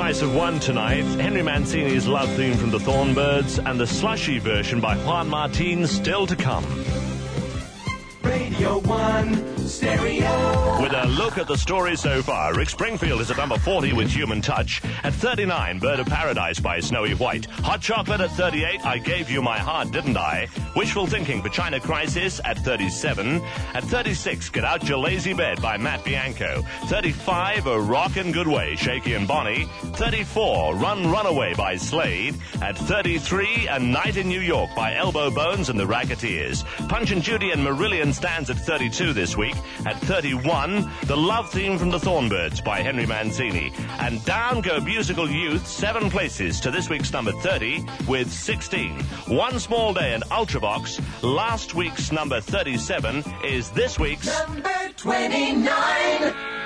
price of one tonight. Henry Mancini's love theme from the Thornbirds and the Slushy version by Juan Martin still to come. Radio 1 Stereo. With a look at the story so far, Rick Springfield is at number 40 with Human Touch. At 39, Bird of Paradise by Snowy White. Hot Chocolate at 38, I Gave You My Heart, Didn't I? Wishful Thinking for China Crisis at 37. At 36, Get Out Your Lazy Bed by Matt Bianco. 35, A Rockin' Good Way, Shaky and Bonnie. 34, Run Runaway by Slade. At 33, A Night in New York by Elbow Bones and the Racketeers. Punch and Judy and Marillion stands at 32 this week. At 31, The Love Theme from the Thornbirds by Henry Mancini. And down go Musical Youth 7 places to this week's number 30 with 16. One Small Day and Ultravox. Last week's number 37 is this week's number 29.